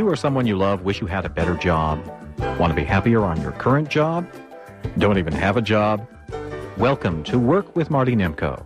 or someone you love wish you had a better job? Want to be happier on your current job? Don't even have a job? Welcome to Work with Marty Nemko.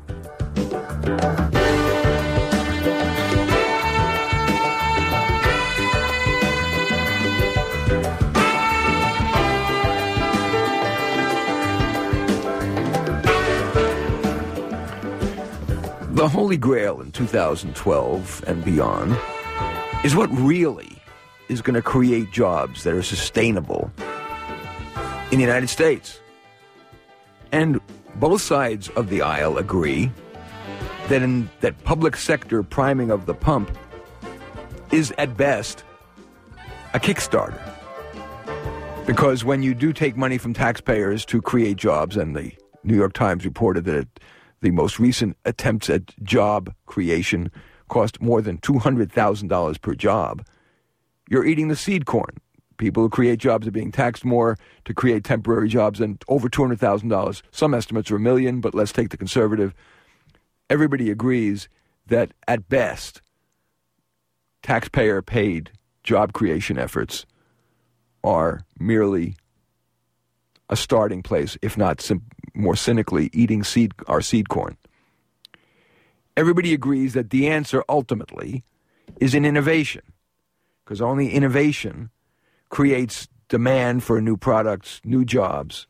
The Holy Grail in 2012 and beyond is what really is going to create jobs that are sustainable in the United States. And both sides of the aisle agree that public sector priming of the pump is at best a Kickstarter. Because when you do take money from taxpayers to create jobs, and the New York Times reported that the most recent attempts at job creation cost more than $200,000 per job, you're eating the seed corn. People who create jobs are being taxed more to create temporary jobs, and over $200,000. Some estimates are $1 million, but let's take the conservative. Everybody agrees that at best, taxpayer-paid job creation efforts are merely a starting place, if not more cynically, eating our seed corn. Everybody agrees that the answer ultimately is in innovation, because only innovation creates demand for new products, new jobs,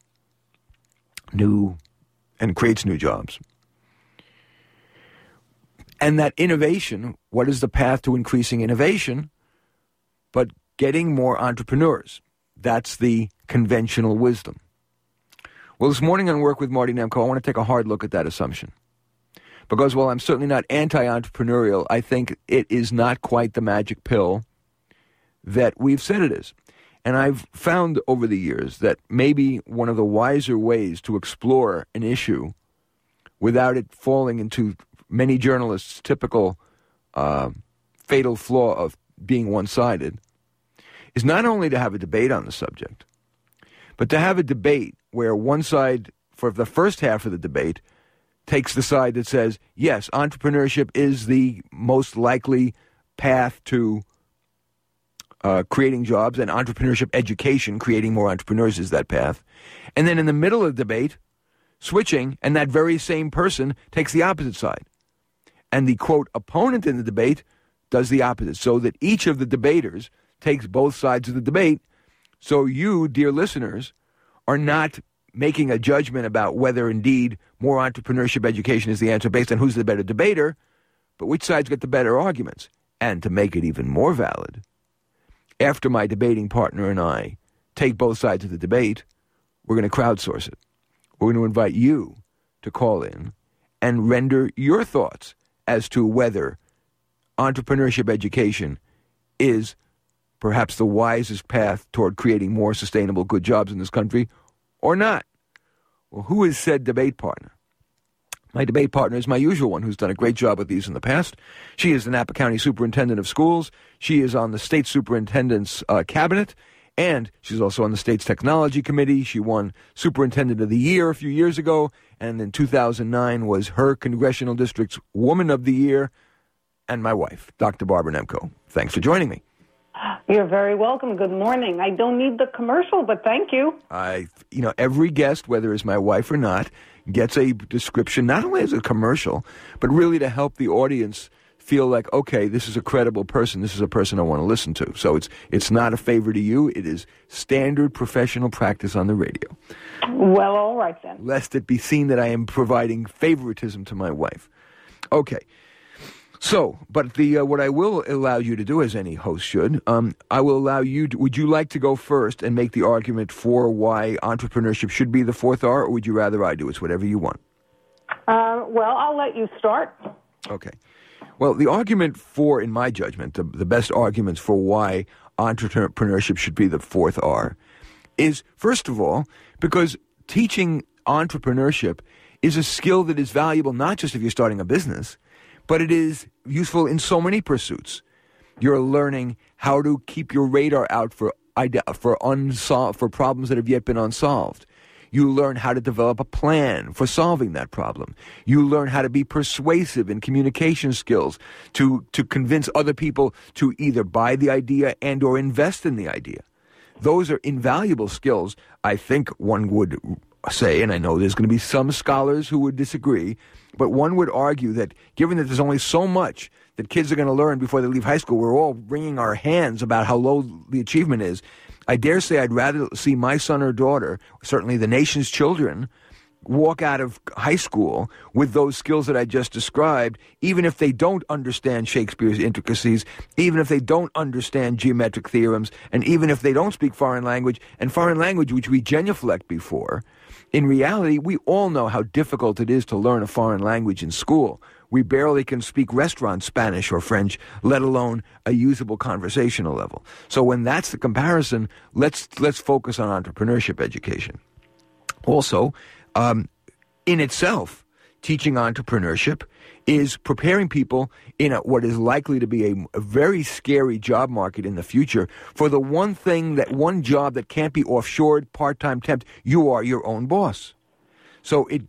and creates new jobs. And that innovation, what is the path to increasing innovation? But getting more entrepreneurs. That's the conventional wisdom. Well, this morning on Work with Marty Nemko, I want to take a hard look at that assumption. Because while I'm certainly not anti-entrepreneurial, I think it is not quite the magic pill that we've said it is. And I've found over the years that maybe one of the wiser ways to explore an issue without it falling into many journalists' typical fatal flaw of being one-sided is not only to have a debate on the subject, but to have a debate where one side, for the first half of the debate, takes the side that says, yes, entrepreneurship is the most likely path to creating jobs, and entrepreneurship education, creating more entrepreneurs, is that path. And then in the middle of the debate, switching, and that very same person takes the opposite side. And the, quote, opponent in the debate does the opposite, so that each of the debaters takes both sides of the debate, so you, dear listeners, are not making a judgment about whether indeed more entrepreneurship education is the answer based on who's the better debater, but which side's got the better arguments. And to make it even more valid, after my debating partner and I take both sides of the debate, we're going to crowdsource it. We're going to invite you to call in and render your thoughts as to whether entrepreneurship education is perhaps the wisest path toward creating more sustainable, good jobs in this country, or not. Well, who is said debate partner? My debate partner is my usual one, who's done a great job with these in the past. She is the Napa County Superintendent of Schools. She is on the State Superintendent's cabinet, and she's also on the state's technology committee. She won Superintendent of the Year a few years ago, and in 2009 was her congressional district's Woman of the Year, and my wife, Dr. Barbara Nemko. Thanks for joining me. You're very welcome. Good morning. I don't need the commercial, but thank you. Every guest, whether it's my wife or not, gets a description, not only as a commercial, but really to help the audience feel like, okay, this is a credible person. This is a person I want to listen to. So it's not a favor to you. It is standard professional practice on the radio. Well, all right then. Lest it be seen that I am providing favoritism to my wife. Okay. So, but what I will allow you to do, as any host should, I will allow you to, would you like to go first and make the argument for why entrepreneurship should be the fourth R, or would you rather I do? It's whatever you want. Well, I'll let you start. Okay. Well, the argument for, in my judgment, the best arguments for why entrepreneurship should be the fourth R is, first of all, because teaching entrepreneurship is a skill that is valuable not just if you're starting a business, but it is useful in so many pursuits. You're learning how to keep your radar out for problems that have yet been unsolved. You learn how to develop a plan for solving that problem. You learn how to be persuasive in communication skills to convince other people to either buy the idea and or invest in the idea. Those are invaluable skills, I think one would say, and I know there's going to be some scholars who would disagree, but one would argue that given that there's only so much that kids are going to learn before they leave high school, we're all wringing our hands about how low the achievement is. I dare say I'd rather see my son or daughter, certainly the nation's children, walk out of high school with those skills that I just described, even if they don't understand Shakespeare's intricacies, even if they don't understand geometric theorems, and even if they don't speak foreign language, which we genuflect before. In reality, we all know how difficult it is to learn a foreign language in school. We barely can speak restaurant Spanish or French, let alone a usable conversational level. So when that's the comparison, let's focus on entrepreneurship education. Also, in itself, teaching entrepreneurship is preparing people in what is likely to be a very scary job market in the future for the one job that can't be offshored, part-time temp. You are your own boss. So it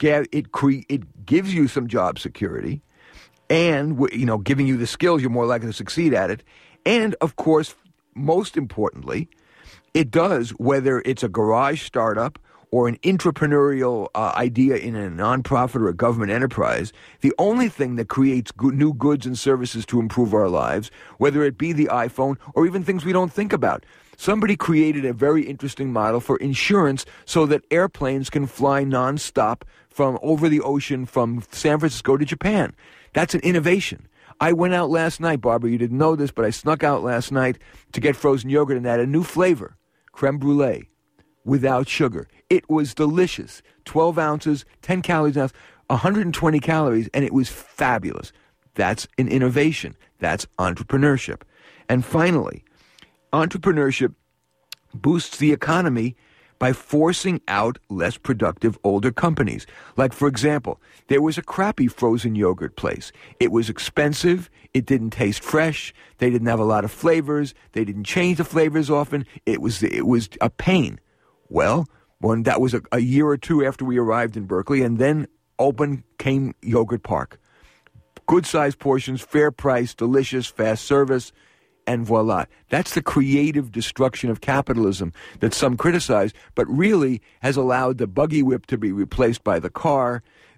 gives you some job security, and giving you the skills, you're more likely to succeed at it. And of course, most importantly, it does, whether it's a garage startup or an entrepreneurial idea in a nonprofit or a government enterprise, the only thing that creates new goods and services to improve our lives, whether it be the iPhone or even things we don't think about. Somebody created a very interesting model for insurance so that airplanes can fly nonstop from over the ocean from San Francisco to Japan. That's an innovation. I went out last night, Barbara, you didn't know this, but I snuck out last night to get frozen yogurt and add a new flavor, creme brulee, without sugar. It was delicious. 12 ounces, 10 calories an ounce, 120 calories, and it was fabulous. That's an innovation. That's entrepreneurship. And finally, entrepreneurship boosts the economy by forcing out less productive older companies. Like, for example, there was a crappy frozen yogurt place. It was expensive. It didn't taste fresh. They didn't have a lot of flavors. They didn't change the flavors often. It was a pain. Well, that was a year or two after we arrived in Berkeley, and then open came Yogurt Park. Good-sized portions, fair price, delicious, fast service, and voila. That's the creative destruction of capitalism that some criticize, but really has allowed the buggy whip to be replaced by the car,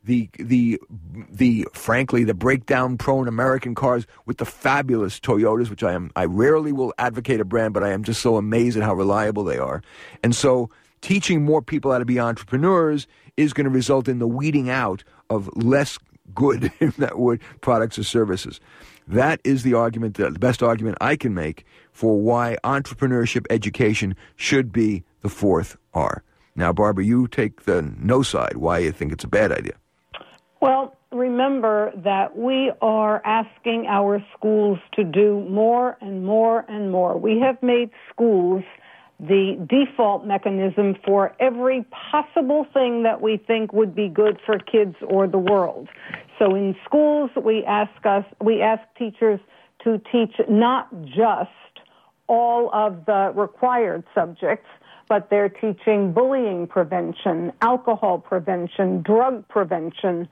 frankly, the breakdown-prone American cars with the fabulous Toyotas, which I rarely will advocate a brand, but I am just so amazed at how reliable they are. And so teaching more people how to be entrepreneurs is going to result in the weeding out of less good, if that would, products or services. That is the argument, the best argument I can make for why entrepreneurship education should be the fourth R. Now, Barbara, you take the no side, why you think it's a bad idea. Well, remember that we are asking our schools to do more and more and more. We have made schools the default mechanism for every possible thing that we think would be good for kids or the world. So in schools, we ask teachers to teach not just all of the required subjects, but they're teaching bullying prevention, alcohol prevention, drug prevention,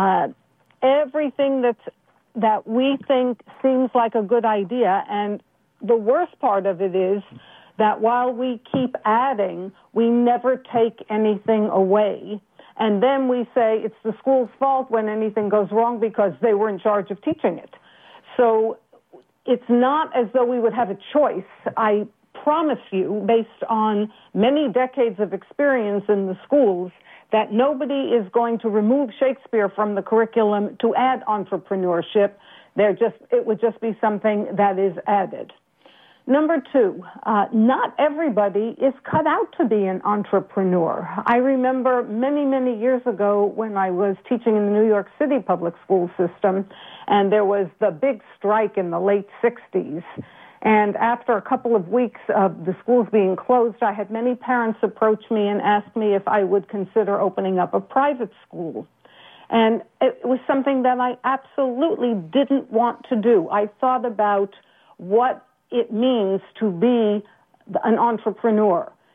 everything that we think seems like a good idea. And the worst part of it is that while we keep adding, we never take anything away. And then we say it's the school's fault when anything goes wrong because they were in charge of teaching it. So it's not as though we would have a choice. I promise you, based on many decades of experience in the schools, that nobody is going to remove Shakespeare from the curriculum to add entrepreneurship. It would just be something that is added. Number two, not everybody is cut out to be an entrepreneur. I remember many, many years ago when I was teaching in the New York City public school system, and there was the big strike in the late 60s. And after a couple of weeks of the schools being closed, I had many parents approach me and ask me if I would consider opening up a private school. And it was something that I absolutely didn't want to do. I thought about what it means to be an entrepreneur.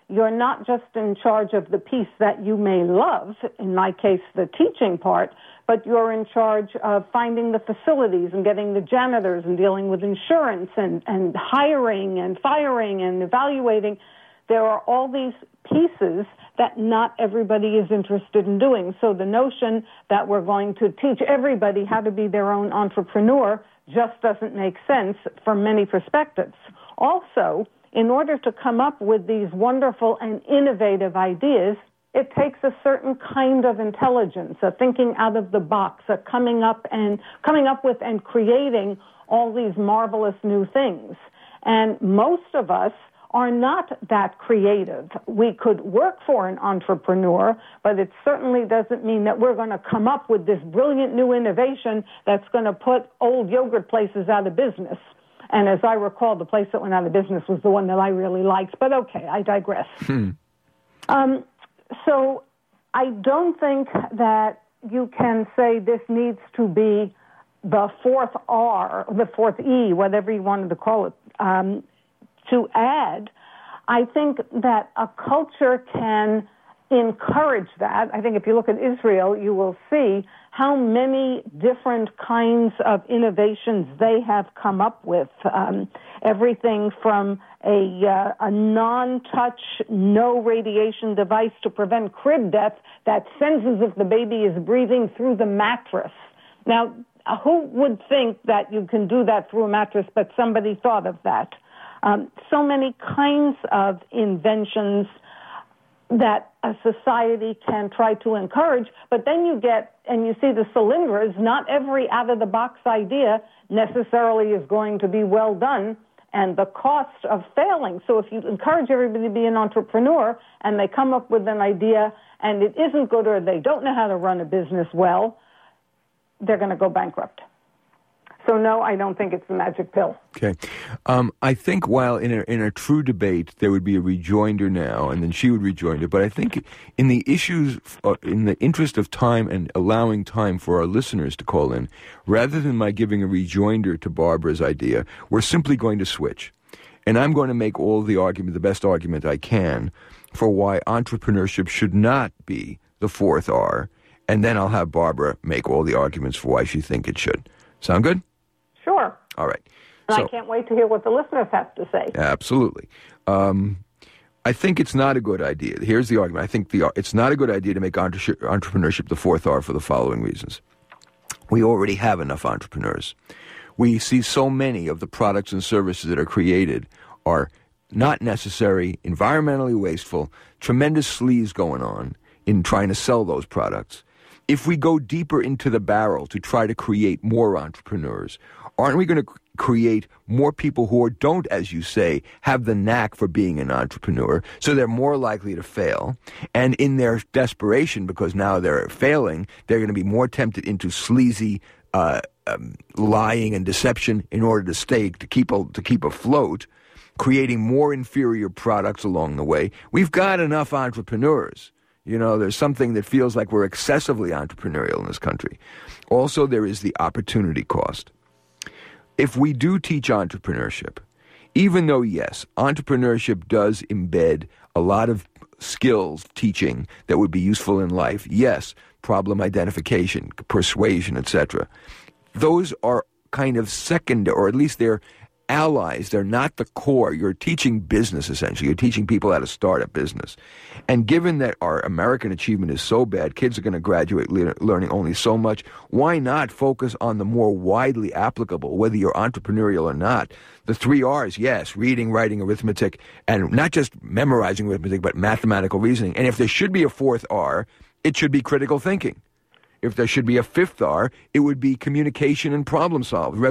you're not just in charge of the piece that you may love, in my case, the teaching part, but you're in charge of finding the facilities and getting the janitors and dealing with insurance and hiring and firing and evaluating. There are all these pieces that not everybody is interested in doing. So the notion that we're going to teach everybody how to be their own entrepreneur just doesn't make sense from many perspectives. Also, in order to come up with these wonderful and innovative ideas, it takes a certain kind of intelligence, a thinking out of the box, a coming up with and creating all these marvelous new things. And most of us are not that creative. We could work for an entrepreneur, but it certainly doesn't mean that we're going to come up with this brilliant new innovation that's going to put old yogurt places out of business. And as I recall, the place that went out of business was the one that I really liked. But okay, I digress. So I don't think that you can say this needs to be the fourth R, the fourth E, whatever you wanted to call it, to add. I think that a culture can encourage that. I think if you look at Israel, you will see how many different kinds of innovations they have come up with. Everything from a non-touch, no radiation device to prevent crib death that senses if the baby is breathing through the mattress. Now, who would think that you can do that through a mattress, but somebody thought of that? So many kinds of inventions that a society can try to encourage, but then you get, and you see the cylinders, not every out-of-the-box idea necessarily is going to be well done, and the cost of failing. So if you encourage everybody to be an entrepreneur, and they come up with an idea, and it isn't good, or they don't know how to run a business well, they're going to go bankrupt. So no, I don't think it's the magic pill. Okay. I think while in a true debate, there would be a rejoinder now, and then she would rejoinder. But I think in the issues, in the interest of time and allowing time for our listeners to call in, rather than my giving a rejoinder to Barbara's idea, we're simply going to switch. And I'm going to make all the argument, the best argument I can, for why entrepreneurship should not be the fourth R. And then I'll have Barbara make all the arguments for why she thinks it should. Sound good? Sure. All right. And so, I can't wait to hear what the listeners have to say. Absolutely. I think it's not a good idea. Here's the argument. I think it's not a good idea to make entrepreneurship the fourth R for the following reasons. We already have enough entrepreneurs. We see so many of the products and services that are created are not necessary, environmentally wasteful, tremendous sleaze going on in trying to sell those products. If we go deeper into the barrel to try to create more entrepreneurs, aren't we going to create more people who don't, as you say, have the knack for being an entrepreneur, so they're more likely to fail? And in their desperation, because now they're failing, they're going to be more tempted into sleazy lying and deception in order to keep afloat, creating more inferior products along the way. We've got enough entrepreneurs. You know, there's something that feels like we're excessively entrepreneurial in this country. Also, there is the opportunity cost. If we do teach entrepreneurship, even though, yes, entrepreneurship does embed a lot of skills teaching that would be useful in life, yes, problem identification, persuasion, etc., those are kind of second, or at least they're allies. They're not the core. You're teaching business, essentially. You're teaching people how to start a business. And given that our American achievement is so bad, kids are going to graduate learning only so much, why not focus on the more widely applicable, whether you're entrepreneurial or not? The 3 R's, yes, reading, writing, arithmetic, and not just memorizing arithmetic, but mathematical reasoning. And if there should be a 4th R, it should be critical thinking. If there should be a 5th R, it would be communication and conflict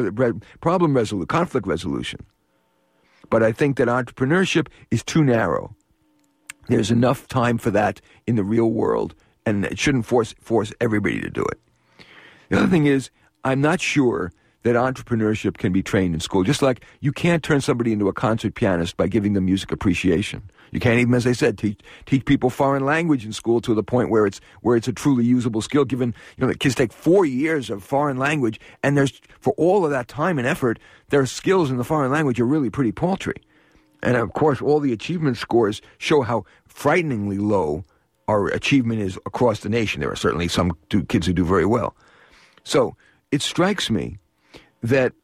resolution. But I think that entrepreneurship is too narrow. There's enough time for that in the real world, and it shouldn't force everybody to do it. The other thing is, I'm not sure that entrepreneurship can be trained in school. Just like you can't turn somebody into a concert pianist by giving them music appreciation. You can't even, as I said, teach people foreign language in school to the point where it's a truly usable skill. Given, the kids take 4 years of foreign language, and for all of that time and effort, their skills in the foreign language are really pretty paltry. And, of course, all the achievement scores show how frighteningly low our achievement is across the nation. There are certainly some kids who do very well. So it strikes me that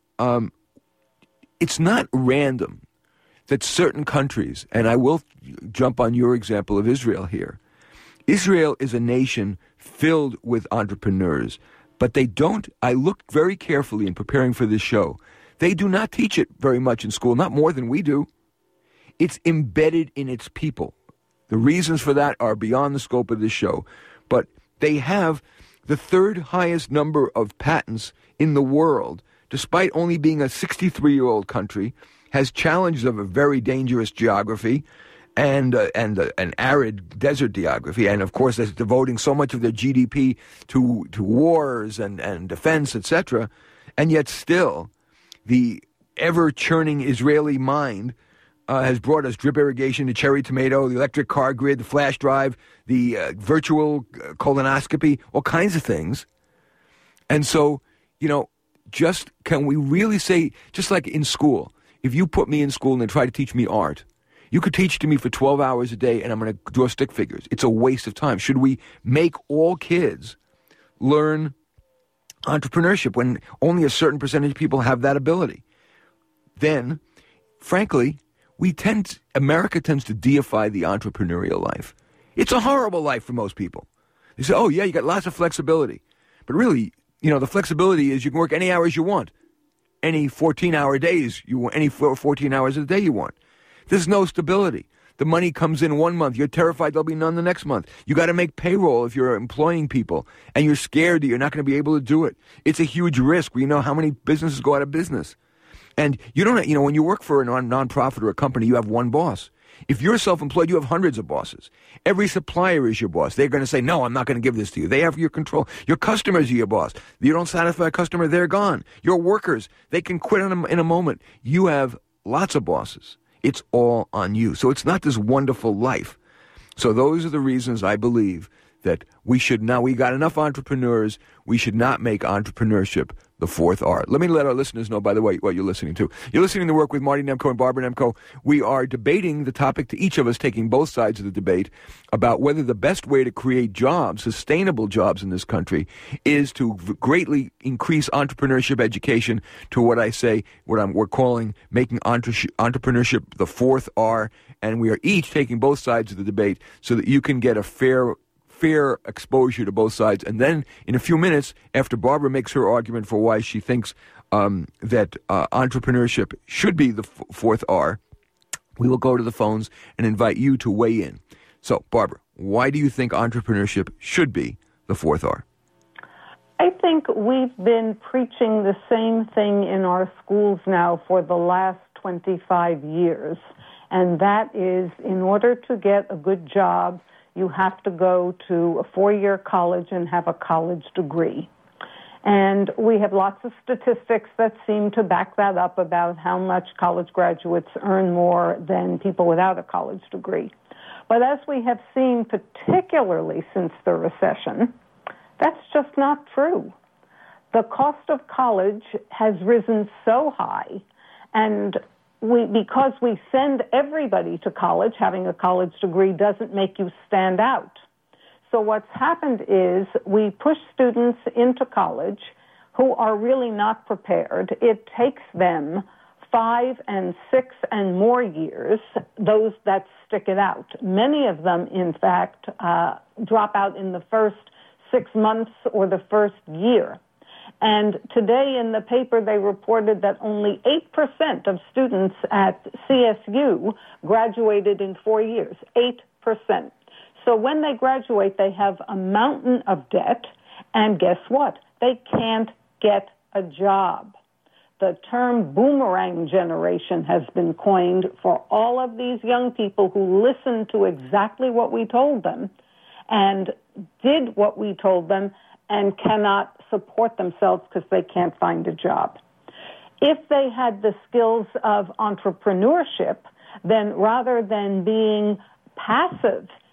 it's not random that certain countries, and I will jump on your example of Israel here. Israel is a nation filled with entrepreneurs, but they don't, I looked very carefully in preparing for this show, they do not teach it very much in school, not more than we do. It's embedded in its people. The reasons for that are beyond the scope of this show, but they have the third highest number of patents in the world, despite only being a 63-year-old country, has challenges of a very dangerous geography and an arid desert geography, and of course, they're devoting so much of their GDP to wars and defense, etc., and yet still, the ever-churning Israeli mind has brought us drip irrigation, the cherry tomato, the electric car grid, the flash drive, the virtual colonoscopy, all kinds of things. And so, just can we really say, just like in school, if you put me in school and try to teach me art, you could teach to me for 12 hours a day and I'm going to draw stick figures. It's a waste of time. Should we make all kids learn entrepreneurship when only a certain percentage of people have that ability? Then, frankly, America tends to deify the entrepreneurial life. It's a horrible life for most people. They say, oh, yeah, you got lots of flexibility. But really, the flexibility is you can work any hours you want. Any 14-hour days you want, any 14 hours a day you want. There's no stability. The money comes in one month. You're terrified there'll be none the next month. You got to make payroll if you're employing people, and you're scared that you're not going to be able to do it. It's a huge risk. We know how many businesses go out of business. And you don't, when you work for a nonprofit or a company, you have one boss. If you're self-employed, you have hundreds of bosses. Every supplier is your boss. They're going to say, no, I'm not going to give this to you. They have your control. Your customers are your boss. You don't satisfy a customer, they're gone. Your workers, they can quit in a moment. You have lots of bosses. It's all on you. So it's not this wonderful life. So those are the reasons I believe that we got enough entrepreneurs, we should not make entrepreneurship the fourth R. Let me let our listeners know, by the way, what you're listening to. You're listening to Work with Marty Nemko and Barbara Nemko. We are debating the topic, to each of us taking both sides of the debate, about whether the best way to create jobs, sustainable jobs in this country, is to greatly increase entrepreneurship education to we're calling making entrepreneurship the fourth R. And we are each taking both sides of the debate so that you can get a fair exposure to both sides. And then in a few minutes, after Barbara makes her argument for why she thinks that entrepreneurship should be the fourth R, we will go to the phones and invite you to weigh in. So, Barbara, why do you think entrepreneurship should be the fourth R? I think we've been preaching the same thing in our schools now for the last 25 years, and that is, in order to get a good job, you have to go to a 4-year college and have a college degree. And we have lots of statistics that seem to back that up about how much college graduates earn more than people without a college degree. But as we have seen, particularly since the recession, that's just not true. The cost of college has risen so high, and because we send everybody to college, having a college degree doesn't make you stand out. So what's happened is we push students into college who are really not prepared. It takes them 5 and 6 and more years, those that stick it out. Many of them, in fact, drop out in the first 6 months or the first year. And today in the paper, they reported that only 8% of students at CSU graduated in 4 years, 8%. So when they graduate, they have a mountain of debt, and guess what? They can't get a job. The term boomerang generation has been coined for all of these young people who listened to exactly what we told them and did what we told them and cannot support themselves because they can't find a job. If they had the skills of entrepreneurship, then rather than being passive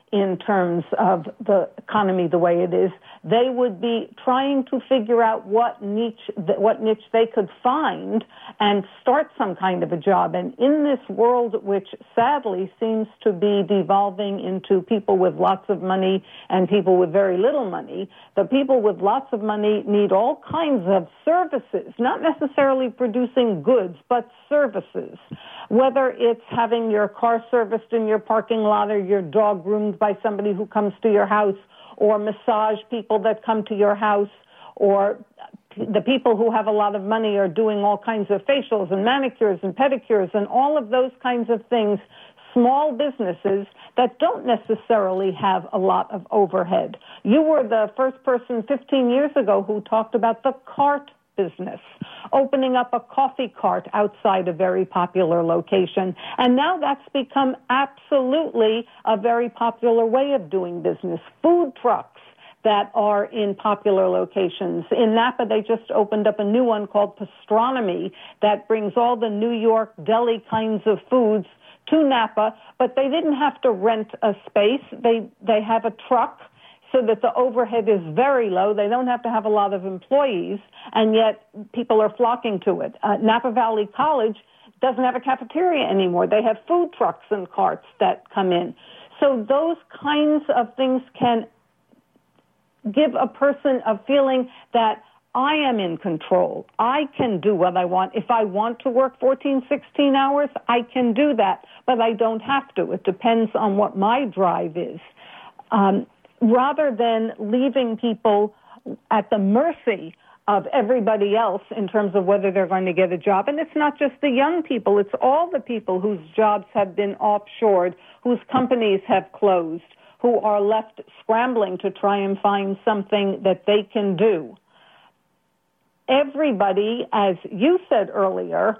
in terms of the economy the way it is. They would be trying to figure out what niche they could find and start some kind of a job. And in this world, which sadly seems to be devolving into people with lots of money and people with very little money, the people with lots of money need all kinds of services, not necessarily producing goods, but services. Whether it's having your car serviced in your parking lot or your dog groomed by somebody who comes to your house, or massage people that come to your house, or the people who have a lot of money are doing all kinds of facials and manicures and pedicures and all of those kinds of things, small businesses that don't necessarily have a lot of overhead. You were the first person 15 years ago who talked about the cart business, opening up a coffee cart outside a very popular location. And now that's become absolutely a very popular way of doing business. Food trucks that are in popular locations. In Napa, they just opened up a new one called Pastranomy that brings all the New York deli kinds of foods to Napa, but they didn't have to rent a space. They have a truck, so that the overhead is very low. They don't have to have a lot of employees, and yet people are flocking to it. Napa Valley College doesn't have a cafeteria anymore. They have food trucks and carts that come in. So those kinds of things can give a person a feeling that I am in control. I can do what I want. If I want to work 14, 16 hours, I can do that, but I don't have to. It depends on what my drive is. Rather than leaving people at the mercy of everybody else in terms of whether they're going to get a job. And it's not just the young people, it's all the people whose jobs have been offshored, whose companies have closed, who are left scrambling to try and find something that they can do. Everybody, as you said earlier,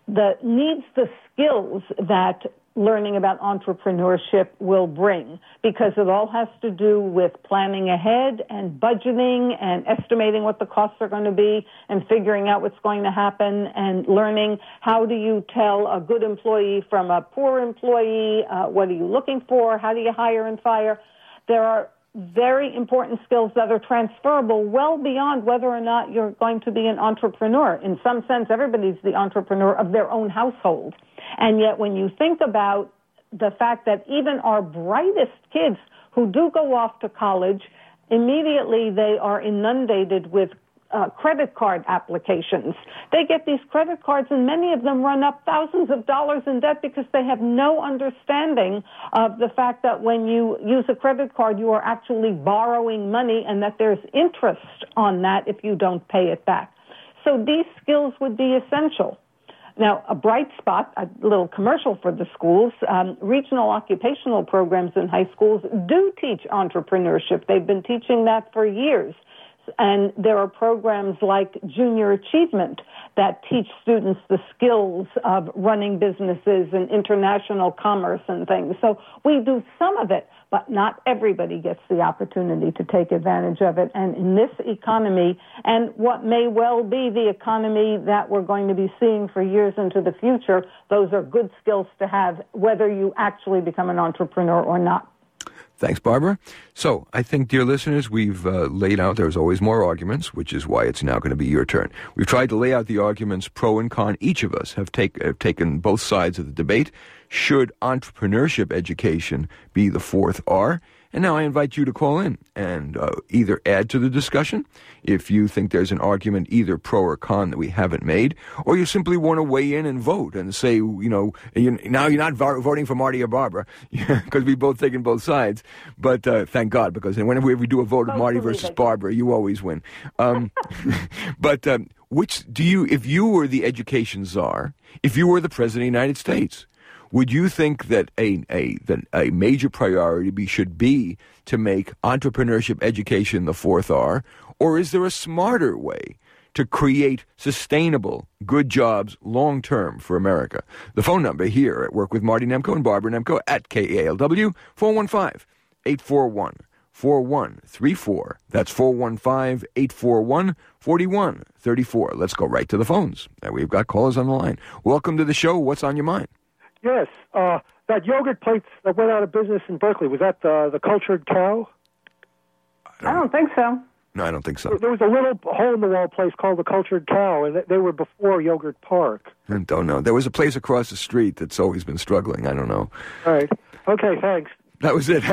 needs the skills that learning about entrepreneurship will bring, because it all has to do with planning ahead and budgeting and estimating what the costs are going to be and figuring out what's going to happen and learning how do you tell a good employee from a poor employee, what are you looking for, how do you hire and fire. There are very important skills that are transferable well beyond whether or not you're going to be an entrepreneur. In some sense, everybody's the entrepreneur of their own household. And yet when you think about the fact that even our brightest kids who do go off to college, immediately they are inundated with credit card applications. They get these credit cards, and many of them run up thousands of dollars in debt because they have no understanding of the fact that when you use a credit card, you are actually borrowing money and that there's interest on that if you don't pay it back. So these skills would be essential. Now, a bright spot, a little commercial for the schools, regional occupational programs in high schools do teach entrepreneurship. They've been teaching that for years. And there are programs like Junior Achievement that teach students the skills of running businesses and international commerce and things. So we do some of it, but not everybody gets the opportunity to take advantage of it. And in this economy, and what may well be the economy that we're going to be seeing for years into the future, those are good skills to have, whether you actually become an entrepreneur or not. Thanks, Barbara. So I think, dear listeners, we've laid out there's always more arguments, which is why it's now going to be your turn. We've tried to lay out the arguments pro and con. Each of us have taken both sides of the debate. Should entrepreneurship education be the fourth R? And now I invite you to call in and either add to the discussion if you think there's an argument either pro or con that we haven't made, or you simply want to weigh in and vote and say, now you're not voting for Marty or Barbara because we've both taken both sides. But thank God, because whenever we do a vote of Marty versus Barbara, you always win. But which do you, if you were the education czar, if you were the president of the United States, would you think that a major priority should be to make entrepreneurship education the fourth R, or is there a smarter way to create sustainable, good jobs long-term for America? The phone number here at Work with Marty Nemko and Barbara Nemko at KALW, 415-841-4134. That's 415-841-4134. Let's go right to the phones. We've got callers on the line. Welcome to the show. What's on your mind? Yes, that yogurt place that went out of business in Berkeley, was that the Cultured Cow? I don't think so. No, I don't think so. There was a little hole-in-the-wall place called the Cultured Cow, and they were before Yogurt Park. I don't know. There was a place across the street that's always been struggling. I don't know. All right. Okay, thanks. That was it.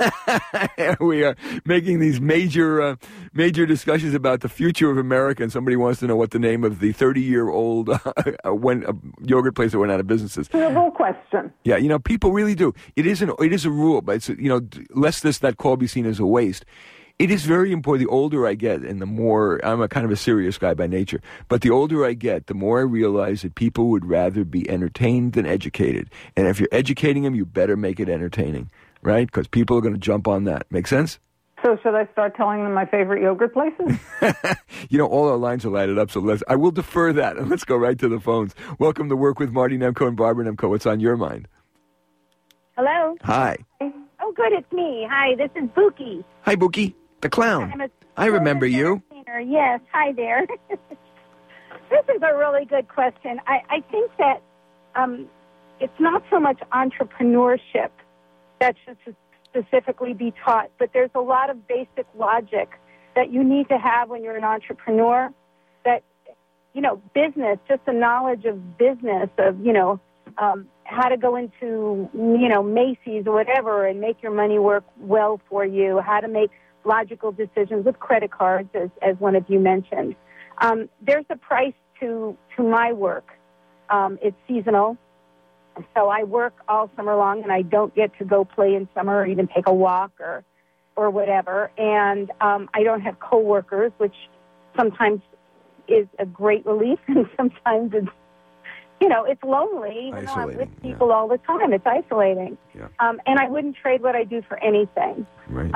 We are making these major discussions about the future of America, and somebody wants to know what the name of the 30-year-old yogurt place that went out of business is. It's a real question. Yeah, people really do. It is a rule, but it's, lest that call be seen as a waste. It is very important. The older I get, and the more I'm a kind of a serious guy by nature, but the older I get, the more I realize that people would rather be entertained than educated. And if you're educating them, you better make it entertaining, right? Because people are going to jump on that. Make sense? So should I start telling them my favorite yogurt places? All our lines are lighted up, so I will defer that, and let's go right to the phones. Welcome to Work with Marty Nemko and Barbara Nemko. What's on your mind? Hello? Hi. Oh, good, it's me. Hi, this is Buki. Hi, Buki. The clown. I remember you. Yes, hi there. This is a really good question. I think that it's not so much entrepreneurship that should specifically be taught, but there's a lot of basic logic that you need to have when you're an entrepreneur. That, business, just the knowledge of business, of, how to go into, Macy's or whatever and make your money work well for you, how to make logical decisions with credit cards, as one of you mentioned. There's a price to my work. It's seasonal. So I work all summer long, and I don't get to go play in summer or even take a walk or whatever. And I don't have coworkers, which sometimes is a great relief, and sometimes it's lonely. I'm with people all the time. It's isolating. Yeah. And I wouldn't trade what I do for anything. Right.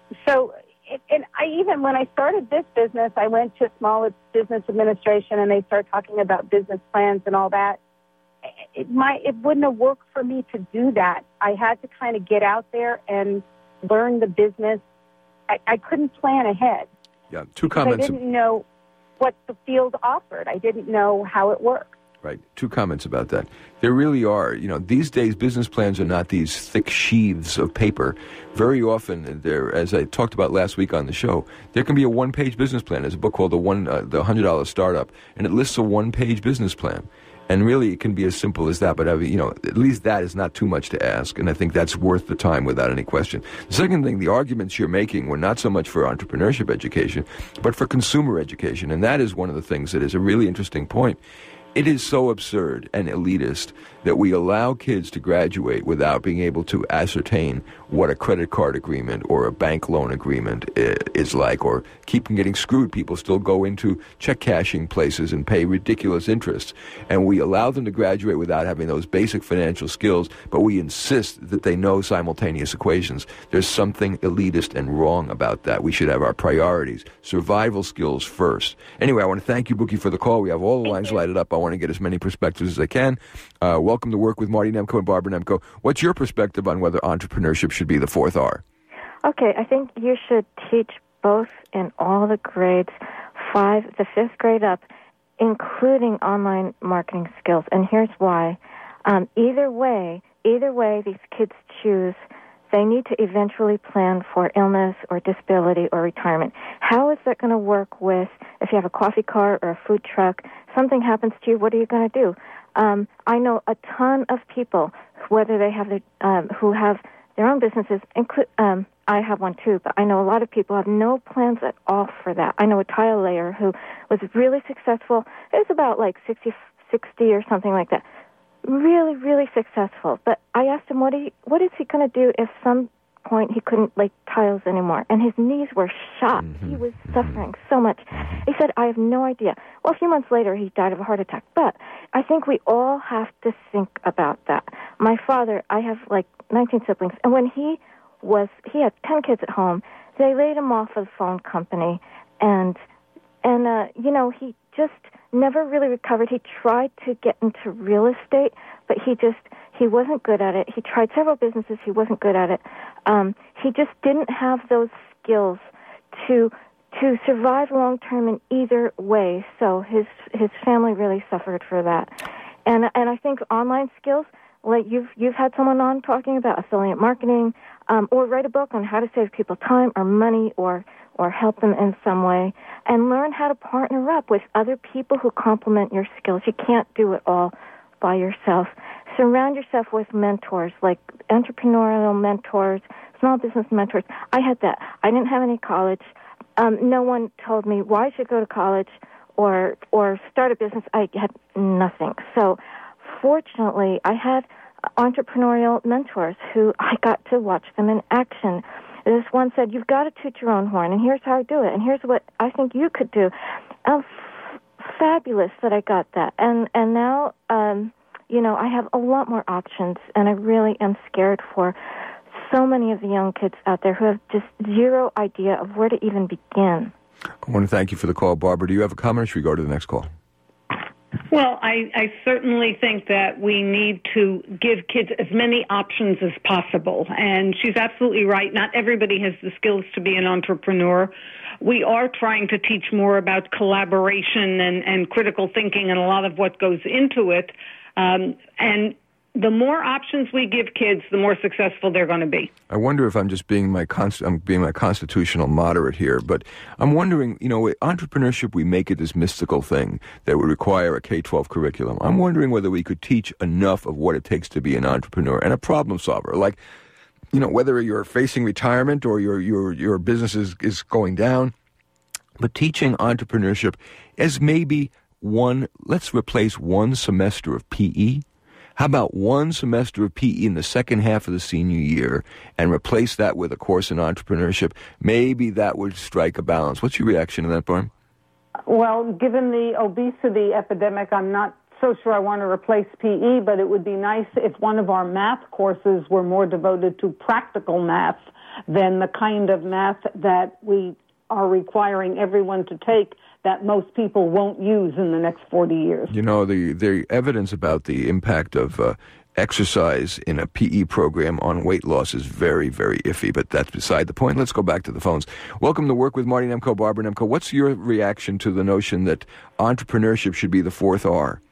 When I started this business, I went to Small Business Administration, and they started talking about business plans and all that. It wouldn't have worked for me to do that. I had to kind of get out there and learn the business. I couldn't plan ahead. Yeah, two comments. I didn't know what the field offered. I didn't know how it worked. Right. Two comments about that. There really are. These days business plans are not these thick sheaths of paper. Very often, as I talked about last week on the show, there can be a one-page business plan. There's a book called the $100 Startup, and it lists a one-page business plan. And really, it can be as simple as that. But at least that is not too much to ask, and I think that's worth the time without any question. The second thing, the arguments you're making were not so much for entrepreneurship education, but for consumer education, and that is one of the things that is a really interesting point. It is so absurd and elitist that we allow kids to graduate without being able to ascertain what a credit card agreement or a bank loan agreement is like, or keep from getting screwed. People still go into check cashing places and pay ridiculous interest. And we allow them to graduate without having those basic financial skills, but we insist that they know simultaneous equations. There's something elitist and wrong about that. We should have our priorities. Survival skills first. Anyway, I want to thank you, Buki, for the call. We have all the lines lighted up. I want to get as many perspectives as I can. Welcome to Work with Marty Nemko and Barbara Nemko. What's your perspective on whether entrepreneurship should be the fourth R? Okay, I think you should teach both in all the grades, the fifth grade up, including online marketing skills. And here's why. Either way, these kids choose, they need to eventually plan for illness or disability or retirement. How is that going to work with, if you have a coffee cart or a food truck, something happens to you, what are you going to do? I know a ton of people, whether they have who have their own businesses. I have one too, but I know a lot of people have no plans at all for that. I know a tile layer who was really successful. It was about like 60 or something like that. Really, really successful. But I asked him, what is he going to do if some point he couldn't lay tiles anymore? And his knees were shot. Mm-hmm. He was suffering so much. He said, I have no idea. Well, a few months later, he died of a heart attack. But I think we all have to think about that. My father, I have like 19 siblings, and when he had 10 kids at home, they laid him off of the phone company, and he just never really recovered. He tried to get into real estate, but he wasn't good at it. He tried several businesses. He wasn't good at it. He just didn't have those skills to survive long term in either way. So his family really suffered for that. And I think online skills, like you've had someone on talking about affiliate marketing, or write a book on how to save people time or money or help them in some way, and learn how to partner up with other people who complement your skills. You can't do it all by yourself. Surround yourself with mentors, like entrepreneurial mentors, small business mentors. I had that. I didn't have any college. No one told me why I should go to college or start a business. I had nothing. So fortunately, I had entrepreneurial mentors who I got to watch them in action. This one said, "You've got to toot your own horn, and here's how I do it, and here's what I think you could do." Fabulous that I got that. And now, I have a lot more options, and I really am scared for so many of the young kids out there who have just zero idea of where to even begin. I want to thank you for the call. Barbara, do you have a comment, or should we go to the next call? Well, I certainly think that we need to give kids as many options as possible. And she's absolutely right. Not everybody has the skills to be an entrepreneur. We are trying to teach more about collaboration and critical thinking and a lot of what goes into it. And the more options we give kids, the more successful they're going to be. I wonder if I'm just being my constitutional moderate here, but I'm wondering, entrepreneurship, we make it this mystical thing that would require a K-12 curriculum. I'm wondering whether we could teach enough of what it takes to be an entrepreneur and a problem solver. Like, whether you're facing retirement or your business is going down, but teaching entrepreneurship as maybe let's replace one semester of PE. How about one semester of PE in the second half of the senior year and replace that with a course in entrepreneurship? Maybe that would strike a balance. What's your reaction to that, Barb? Well, given the obesity epidemic, I'm not so sure I want to replace PE, but it would be nice if one of our math courses were more devoted to practical math than the kind of math that we are requiring everyone to take that most people won't use in the next 40 years. The evidence about the impact of exercise in a PE program on weight loss is very, very iffy, but that's beside the point. Let's go back to the phones. Welcome to Work with Marty Nemko, Barbara Nemko. What's your reaction to the notion that entrepreneurship should be the fourth R?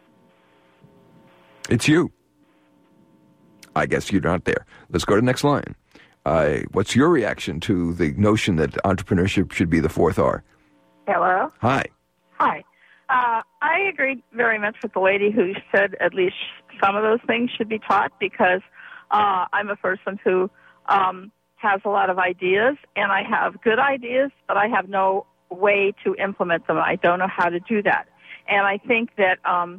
It's you. I guess you're not there. Let's go to the next line. What's your reaction to the notion that entrepreneurship should be the fourth R? Hello? Hi. Hi. I agree very much with the lady who said at least some of those things should be taught because I'm a person who has a lot of ideas, and I have good ideas, but I have no way to implement them. I don't know how to do that. And I think that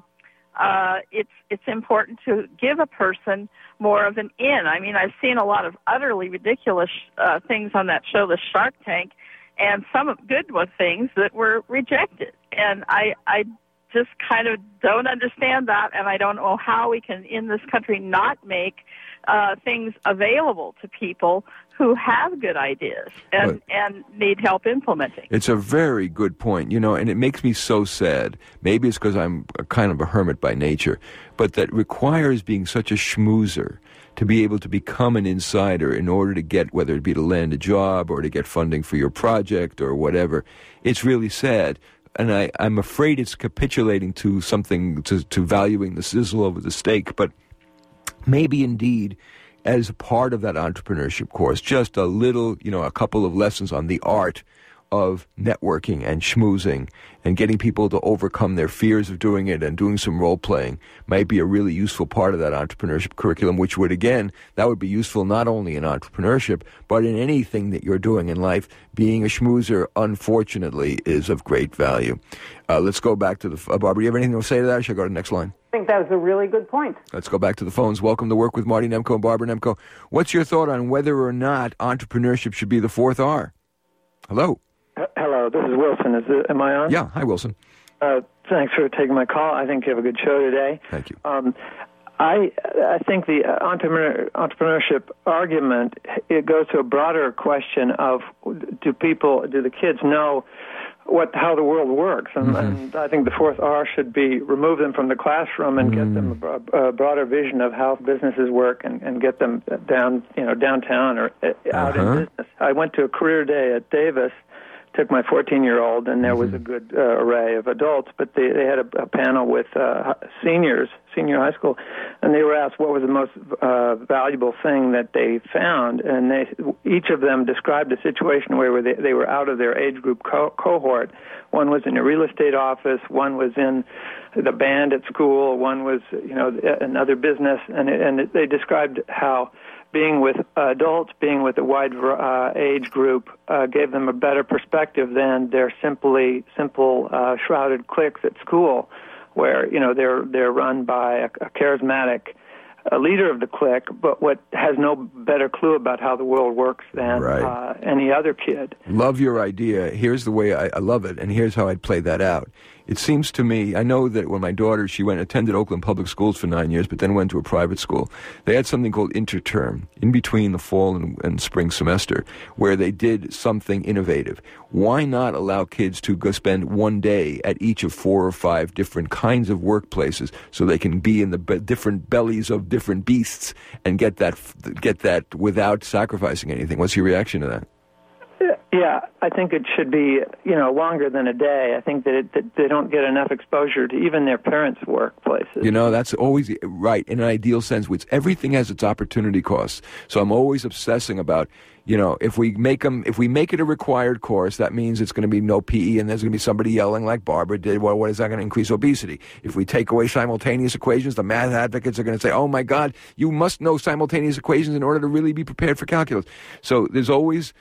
it's important to give a person more of an in. I mean, I've seen a lot of utterly ridiculous things on that show, The Shark Tank, and some good things that were rejected. And I just kind of don't understand that, and I don't know how we can, in this country, not make things available to people who have good ideas and need help implementing. It's a very good point, and it makes me so sad. Maybe it's because I'm kind of a hermit by nature, but that requires being such a schmoozer to be able to become an insider in order to get, whether it be to land a job or to get funding for your project or whatever. It's really sad. And I'm afraid it's capitulating to something, to valuing the sizzle over the steak, but maybe indeed as a part of that entrepreneurship course, just a little, a couple of lessons on the art of networking and schmoozing and getting people to overcome their fears of doing it and doing some role-playing might be a really useful part of that entrepreneurship curriculum, which would, again, that would be useful not only in entrepreneurship, but in anything that you're doing in life. Being a schmoozer, unfortunately, is of great value. Let's go back to the... Barbara, do you have anything to say to that, or should I go to the next line? I think that was a really good point. Let's go back to the phones. Welcome to Work with Marty Nemko and Barbara Nemko. What's your thought on whether or not entrepreneurship should be the fourth R? Hello. Hello, this is Wilson. Am I on? Yeah, hi, Wilson. Thanks for taking my call. I think you have a good show today. Thank you. I think the entrepreneurship argument, it goes to a broader question of do the kids know how the world works? And I think the fourth R should be remove them from the classroom and get them a broader vision of how businesses work and get them downtown or out in business. I went to a career day at Davis took my 14-year-old, and there was a good array of adults, but they had a panel with senior high school, and they were asked what was the most valuable thing that they found, and each of them described a situation where they were out of their age group cohort. One was in a real estate office, one was in the band at school, one was another business, and they described how being with adults, being with a wide age group, gave them a better perspective than their simple shrouded cliques at school, where they're run by a charismatic leader of the clique, but what has no better clue about how the world works than any other kid. Love your idea. Here's the way I love it, and here's how I'd play that out. It seems to me, I know that when my daughter, she attended Oakland Public Schools for 9 years, but then went to a private school. They had something called interterm, in between the fall and spring semester, where they did something innovative. Why not allow kids to go spend one day at each of 4 or 5 different kinds of workplaces so they can be in the different bellies of different beasts and get that without sacrificing anything? What's your reaction to that? Yeah, I think it should be, longer than a day. I think that they don't get enough exposure to even their parents' workplaces. That's always right in an ideal sense, which everything has its opportunity costs. So I'm always obsessing about, if we make it a required course, that means it's going to be no PE and there's going to be somebody yelling like Barbara did. Well, what is that going to increase obesity? If we take away simultaneous equations, the math advocates are going to say, oh my God, you must know simultaneous equations in order to really be prepared for calculus. So there's always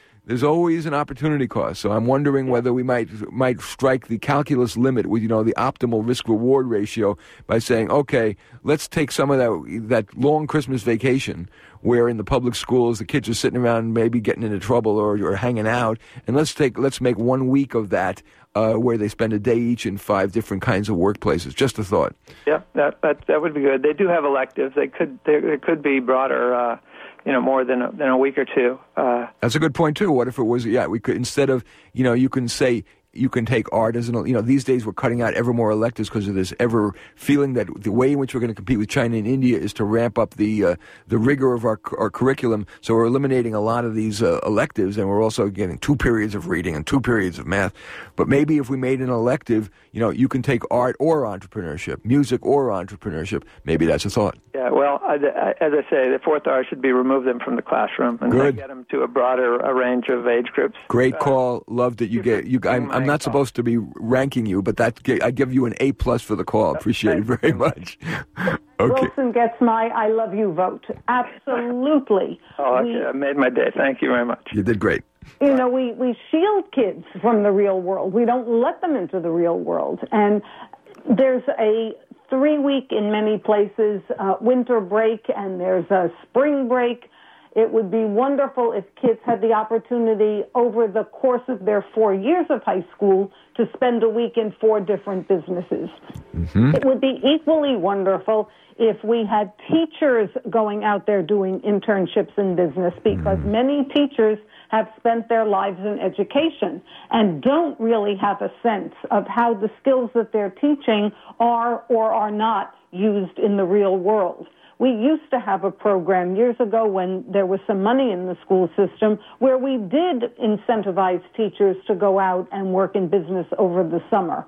an opportunity cost. So I'm wondering whether we might strike the calculus limit with, the optimal risk-reward ratio by saying, okay, let's take some of that long Christmas vacation where in the public schools the kids are sitting around maybe getting into trouble or hanging out, and let's make 1 week of that where they spend a day each in 5 different kinds of workplaces. Just a thought. Yeah, that would be good. They do have electives. There could be broader more than a week or two. That's a good point, too. What if it was, we could, instead of, you can say, you can take art as these days we're cutting out ever more electives because of this ever feeling that the way in which we're going to compete with China and India is to ramp up the rigor of our curriculum. So we're eliminating a lot of these electives, and we're also getting 2 periods of reading and 2 periods of math. But maybe if we made an elective, you can take art or entrepreneurship, music or entrepreneurship. Maybe that's a thought. Yeah, well, as I say, the 4th R should be remove them from the classroom and get them to a broader range of age groups. Great call. Loved it. I'm not supposed to be ranking you, but I give you an A+ for the call. Appreciate it very much. Okay. Wilson gets my I love you vote. Absolutely. I made my day. Thank you very much. You did great. We shield kids from the real world. We don't let them into the real world. And there's a 3-week, in many places, winter break, and there's a spring break. It would be wonderful if kids had the opportunity over the course of their 4 years of high school to spend a week in 4 different businesses. Mm-hmm. It would be equally wonderful if we had teachers going out there doing internships in business, because many teachers have spent their lives in education and don't really have a sense of how the skills that they're teaching are or are not used in the real world. We used to have a program years ago when there was some money in the school system where we did incentivize teachers to go out and work in business over the summer.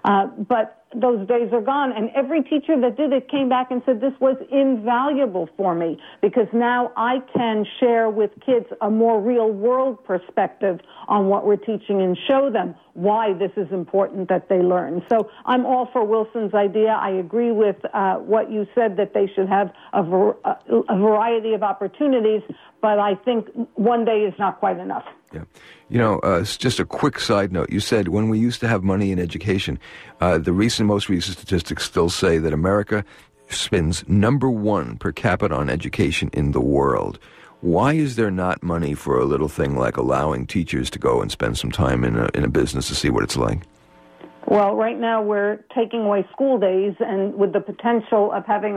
But those days are gone, and every teacher that did it came back and said this was invaluable for me because now I can share with kids a more real-world perspective on what we're teaching and show them why this is important that they learn. So I'm all for Wilson's idea. I agree with what you said, that they should have a variety of opportunities, but I think one day is not quite enough. Yeah. Just a quick side note. You said when we used to have money in education, the most recent statistics still say that America spends number 1 per capita on education in the world. Why is there not money for a little thing like allowing teachers to go and spend some time in a business to see what it's like? Well, right now we're taking away school days, and with the potential of having a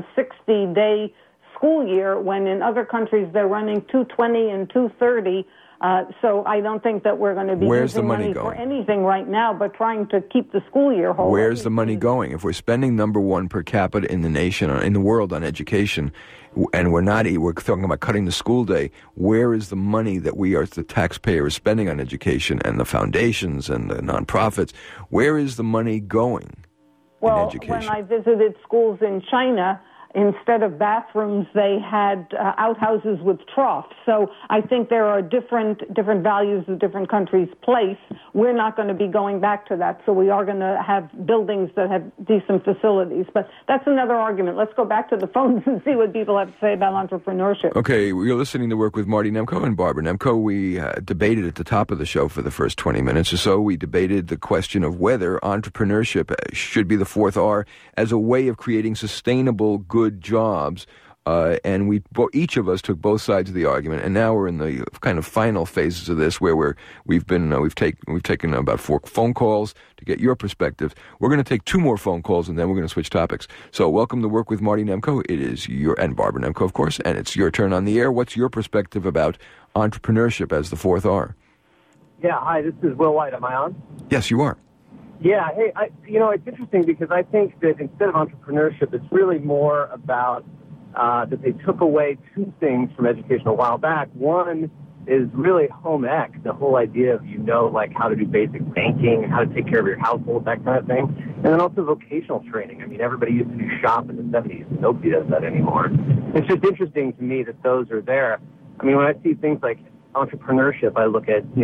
160-day school year, when in other countries they're running 220 and 230, So I don't think that we're going to be using money for anything right now, but trying to keep the school year whole. Where's the money going? If we're spending number one per capita in the nation, in the world on education, and we're talking about cutting the school day, where is the money that we as the taxpayer is spending on education and the foundations and the nonprofits? Where is the money going in education? When I visited schools in China, instead of bathrooms, they had outhouses with troughs. So I think there are different values that different countries place. We're not going to be going back to that. So we are going to have buildings that have decent facilities. But that's another argument. Let's go back to the phones and see what people have to say about entrepreneurship. Okay, you're listening to Work with Marty Nemko and Barbara Nemko. We debated at the top of the show for the first 20 minutes or so. We debated the question of whether entrepreneurship should be the fourth R as a way of creating sustainable, good jobs, and each of us took both sides of the argument, and now we're in the kind of final phases of this, where we've taken about 4 phone calls to get your perspectives. We're going to take 2 more phone calls, and then we're going to switch topics. So, welcome to Work with Marty Nemko. It is and Barbara Nemko, of course, and it's your turn on the air. What's your perspective about entrepreneurship as the fourth R? Yeah, hi. This is Will White. Am I on? Yes, you are. Yeah, hey, it's interesting because I think that instead of entrepreneurship, it's really more about that they took away 2 things from education a while back. One is really home ec, the whole idea of, like how to do basic banking, how to take care of your household, that kind of thing. And then also vocational training. I mean, everybody used to do shop in the 70s. Nobody does that anymore. It's just interesting to me that those are there. I mean, when I see things like entrepreneurship, I look at,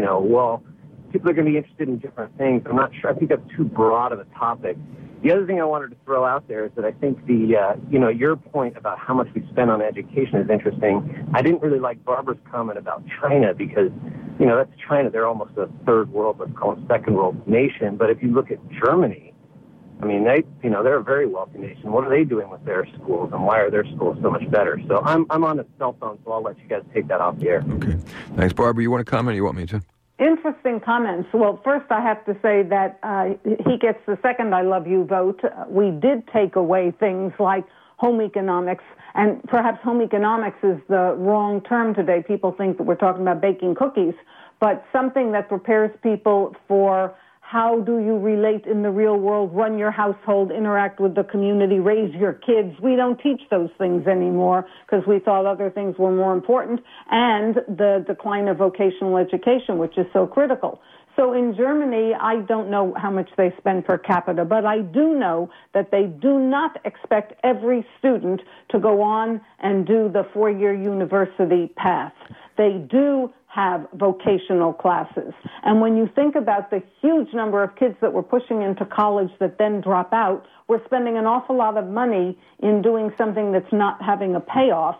people are going to be interested in different things. I'm not sure. I think that's too broad of a topic. The other thing I wanted to throw out there is that I think your point about how much we spend on education is interesting. I didn't really like Barbara's comment about China because, that's China. They're almost a third world, let's call them second world nation. But if you look at Germany, I mean, they're a very wealthy nation. What are they doing with their schools, and why are their schools so much better? So I'm on a cell phone, so I'll let you guys take that off the air. Okay. Thanks, Barbara. You want to comment or you want me to? Interesting comments. Well, first I have to say that he gets the second I love you vote. We did take away things like home economics, and perhaps home economics is the wrong term today. People think that we're talking about baking cookies, but something that prepares people for how do you relate in the real world, run your household, interact with the community, raise your kids. We don't teach those things anymore because we thought other things were more important, and the decline of vocational education, which is so critical. So in Germany, I don't know how much they spend per capita, but I do know that they do not expect every student to go on and do the 4-year university path. They do have vocational classes. And when you think about the huge number of kids that we're pushing into college that then drop out, we're spending an awful lot of money in doing something that's not having a payoff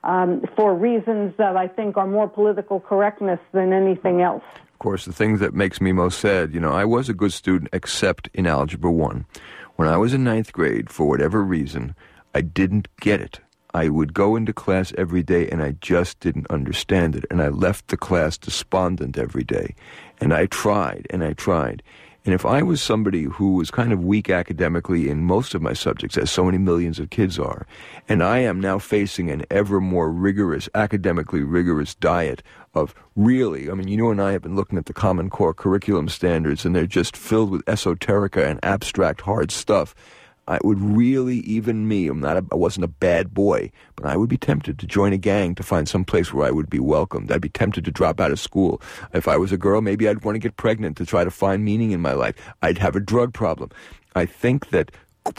for reasons that I think are more political correctness than anything else. Of course, the thing that makes me most sad, I was a good student except in Algebra 1. When I was in 9th grade, for whatever reason, I didn't get it. I would go into class every day and I just didn't understand it. And I left the class despondent every day. And I tried and I tried. And if I was somebody who was kind of weak academically in most of my subjects, as so many millions of kids are, and I am now facing an ever more rigorous, academically rigorous diet of really, you and I have been looking at the Common Core curriculum standards, and they're just filled with esoterica and abstract hard stuff. I would really, even me, I wasn't a bad boy, but I would be tempted to join a gang to find some place where I would be welcomed. I'd be tempted to drop out of school. If I was a girl, maybe I'd want to get pregnant to try to find meaning in my life. I'd have a drug problem. I think that,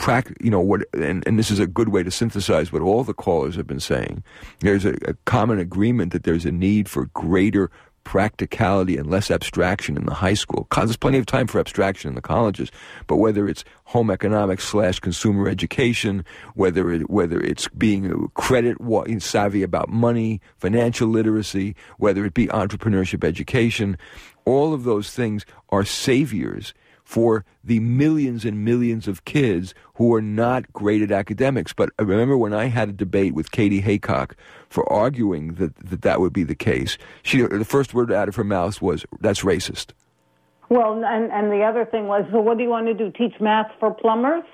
and this is a good way to synthesize what all the callers have been saying. There's a common agreement that there's a need for greater practicality and less abstraction in the high school. There's plenty of time for abstraction in the colleges, but whether it's home economics / consumer education, whether it's being credit savvy about money, financial literacy, whether it be entrepreneurship education, all of those things are saviors for the millions and millions of kids who are not great at academics. But I remember when I had a debate with Katie Haycock for arguing that would be the case, the first word out of her mouth was, "That's racist." Well, and the other thing was, so what do you want to do, teach math for plumbers?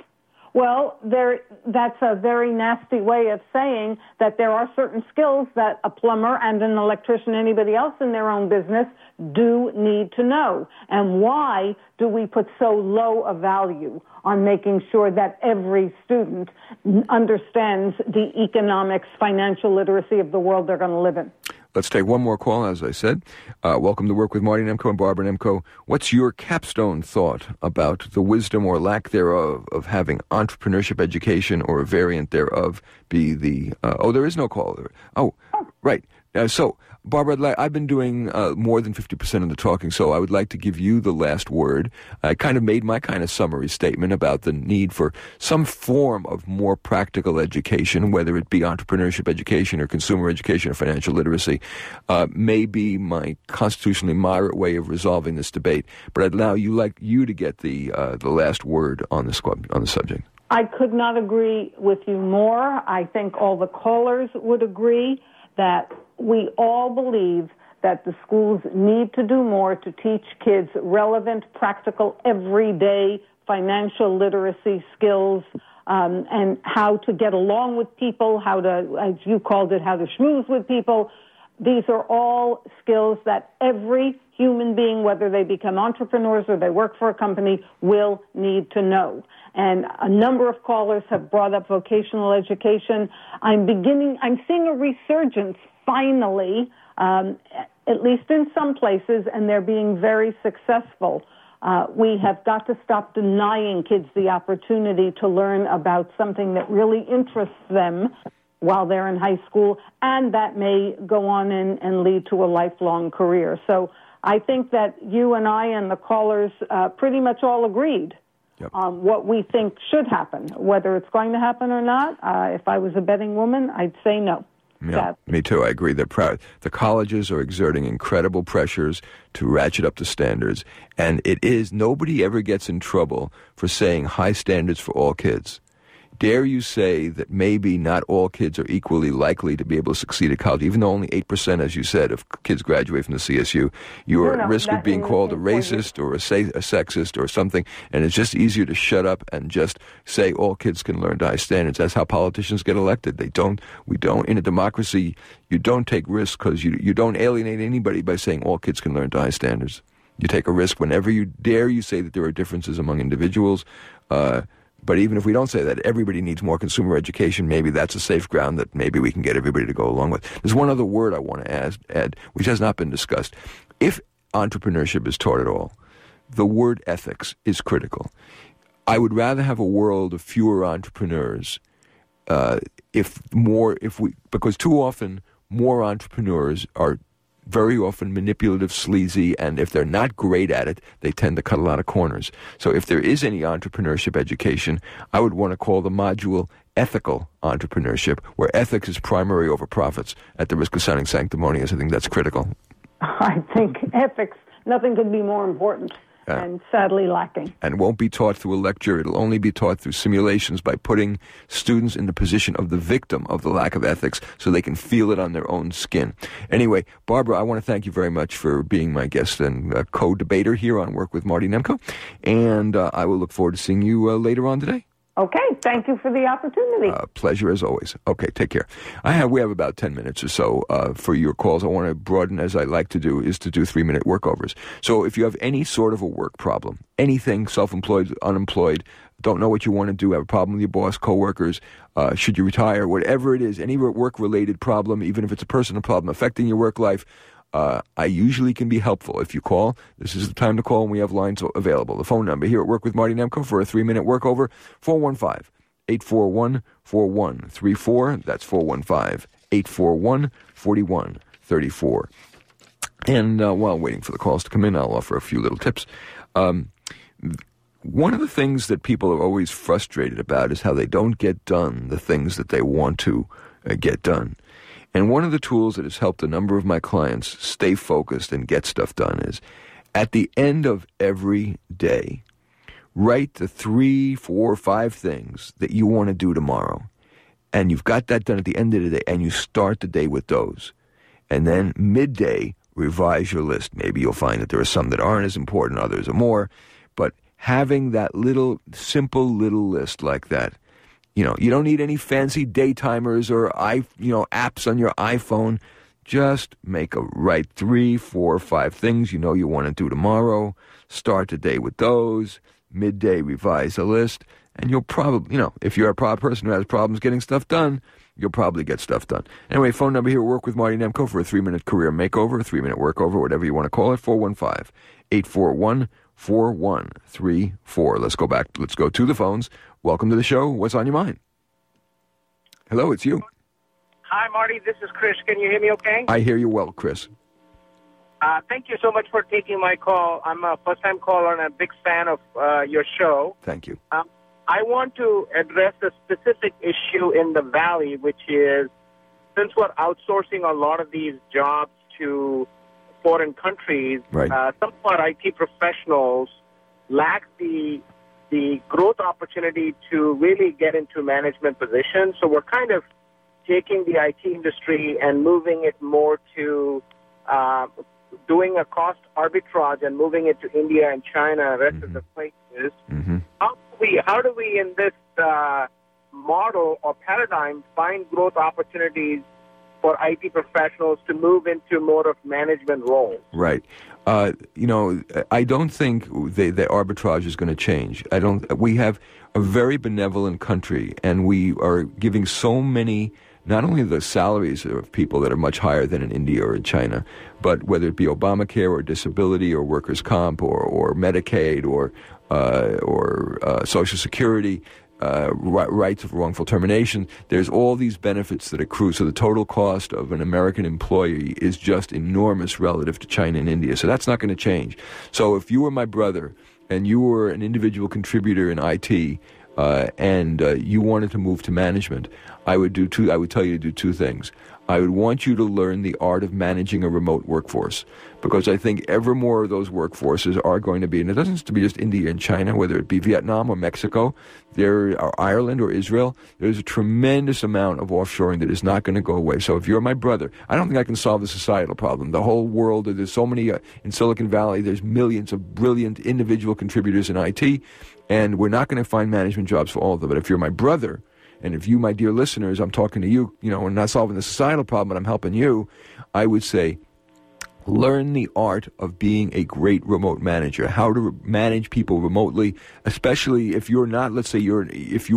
Well, that's a very nasty way of saying that there are certain skills that a plumber and an electrician, anybody else in their own business, do need to know. And why do we put so low a value on making sure that every student understands the economics, financial literacy of the world they're going to live in? Let's take one more call, as I said. Welcome to Work with Marty Nemko and Barbara Nemko. What's your capstone thought about the wisdom or lack thereof of having entrepreneurship education, or a variant thereof be the... there is no caller. Oh, right. So, Barbara, I've been doing more than 50% of the talking, so I would like to give you the last word. I kind of made my kind of summary statement about the need for some form of more practical education, whether it be entrepreneurship education or consumer education or financial literacy, may be my constitutionally moderate way of resolving this debate. But I'd allow you to get the last word on the subject. I could not agree with you more. I think all the callers would agree that we all believe that the schools need to do more to teach kids relevant, practical, everyday financial literacy skills, and how to get along with people, how to, as you called it, how to schmooze with people. These are all skills that every human being, whether they become entrepreneurs or they work for a company, will need to know. And a number of callers have brought up vocational education. I'm seeing a resurgence finally, at least in some places, and they're being very successful. We have got to stop denying kids the opportunity to learn about something that really interests them while they're in high school, and that may go on and lead to a lifelong career. So I think that you and I and the callers pretty much all agreed on what we think should happen. Whether it's going to happen or not, if I was a betting woman, I'd say no. Yeah, me too. I agree. The colleges are exerting incredible pressures to ratchet up the standards, and nobody ever gets in trouble for saying high standards for all kids. Dare you say that maybe not all kids are equally likely to be able to succeed at college, even though only 8%, as you said, of kids graduate from the CSU. You are at risk of being called a racist or a sexist or something, and it's just easier to shut up and just say all kids can learn to high standards. That's how politicians get elected. We don't, in a democracy, you don't take risks because you don't alienate anybody by saying all kids can learn to high standards. You take a risk whenever you say that there are differences among individuals. But even if we don't say that, everybody needs more consumer education. Maybe that's a safe ground that maybe we can get everybody to go along with. There's one other word I want to add, which has not been discussed. If entrepreneurship is taught at all, the word ethics is critical. I would rather have a world of fewer entrepreneurs, because too often more entrepreneurs are very often manipulative, sleazy, and if they're not great at it, they tend to cut a lot of corners. So if there is any entrepreneurship education, I would want to call the module ethical entrepreneurship, where ethics is primary over profits. At the risk of sounding sanctimonious, I think that's critical. I think ethics, nothing could be more important. And sadly lacking. And won't be taught through a lecture. It'll only be taught through simulations by putting students in the position of the victim of the lack of ethics so they can feel it on their own skin. Anyway, Barbara, I want to thank you very much for being my guest and co-debater here on Work with Marty Nemko. And I will look forward to seeing you later on today. Okay, thank you for the opportunity. Pleasure as always. Okay, take care. We have about 10 minutes or so for your calls. I want to broaden, as I like to do, is to do 3-minute workovers. So if you have any sort of a work problem, anything, self-employed, unemployed, don't know what you want to do, have a problem with your boss, coworkers, should you retire, whatever it is, any work-related problem, even if it's a personal problem affecting your work life, I usually can be helpful. If you call, this is the time to call, and we have lines available. The phone number here at Work with Marty Nemko for a 3-minute workover, 415-841-4134. That's 415-841-4134. And while waiting for the calls to come in, I'll offer a few little tips. One of the things that people are always frustrated about is how they don't get done the things that they want to get done. And one of the tools that has helped a number of my clients stay focused and get stuff done is, at the end of every day, write the 3, 4, 5 things that you want to do tomorrow. And you've got that done at the end of the day, and you start the day with those. And then midday, revise your list. Maybe you'll find that there are some that aren't as important, others are more. But having that simple little list like that. You know, you don't need any fancy day timers or apps on your iPhone. Just write 3, 4, 5 things you know you want to do tomorrow. Start the day with those. Midday, revise the list. And you'll probably, if you're a person who has problems getting stuff done, you'll probably get stuff done. Anyway, phone number here, Work with Marty Nemko for a 3-minute career makeover, 3-minute workover, whatever you want to call it, 415-841-4134. Let's go back. Let's go to the phones. Welcome to the show. What's on your mind? Hello, it's you. Hi, Marty. This is Chris. Can you hear me okay? I hear you well, Chris. Thank you so much for taking my call. I'm a first-time caller and a big fan of your show. Thank you. I want to address a specific issue in the Valley, which is since we're outsourcing a lot of these jobs to foreign countries, right. Some of our IT professionals lack the growth opportunity to really get into management positions. So we're kind of taking the IT industry and moving it more to doing a cost arbitrage and moving it to India and China and the rest of the places. Mm-hmm. How do we in this model or paradigm find growth opportunities for IT professionals to move into more of management roles? Right. I don't think the arbitrage is going to change. We have a very benevolent country, and we are giving so many, not only the salaries of people that are much higher than in India or in China, but whether it be Obamacare or disability or workers' comp or Medicaid or Social Security, rights of wrongful termination. There's all these benefits that accrue. So the total cost of an American employee is just enormous relative to China and India. So that's not going to change. So if you were my brother and you were an individual contributor in IT and you wanted to move to management, I would tell you to do 2 things. I would want you to learn the art of managing a remote workforce, because I think ever more of those workforces are going to be, and it doesn't have to be just India and China, whether it be Vietnam or Mexico, or Ireland or Israel. There's a tremendous amount of offshoring that is not going to go away. So if you're my brother, I don't think I can solve the societal problem. The whole world, there's so many, in Silicon Valley, there's millions of brilliant individual contributors in IT, and we're not going to find management jobs for all of them. But if you're my brother, and if you, my dear listeners, I'm talking to you, and not solving the societal problem, but I'm helping you, I would say, learn the art of being a great remote manager, how to manage people remotely, especially if you're not, let's say you're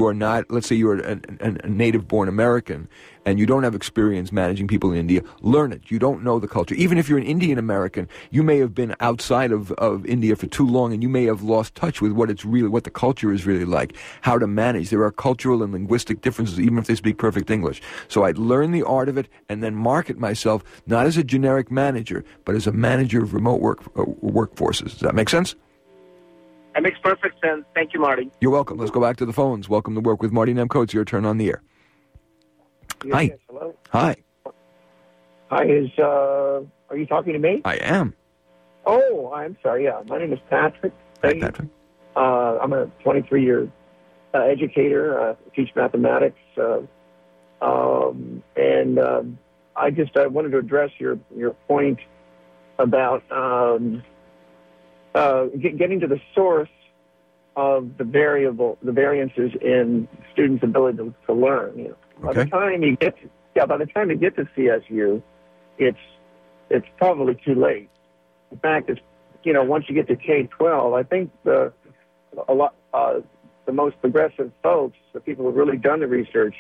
a native-born American and you don't have experience managing people in India. Learn it. You don't know the culture. Even if you're an Indian American, you may have been outside of India for too long and you may have lost touch with what the culture is really like, how to manage. There are cultural and linguistic differences, even if they speak perfect English. So I'd learn the art of it and then market myself not as a generic manager, but as a manager of remote workforces. Does that make sense? That makes perfect sense. Thank you, Marty. You're welcome. Let's go back to the phones. Welcome to Work with Marty Nemko. It's your turn on the air. Yes, Hi. Yes, hello. Hi. Hi, are you talking to me? I am. Oh, I'm sorry. Yeah, my name is Patrick. Hi, Patrick. I'm a 23-year educator, teach mathematics, and I wanted to address your point about getting to the source of the variances in students' ability to learn. By the time you get to CSU, it's probably too late. In fact, it's once you get to K-12, I think the most progressive folks, the people who've really done the research,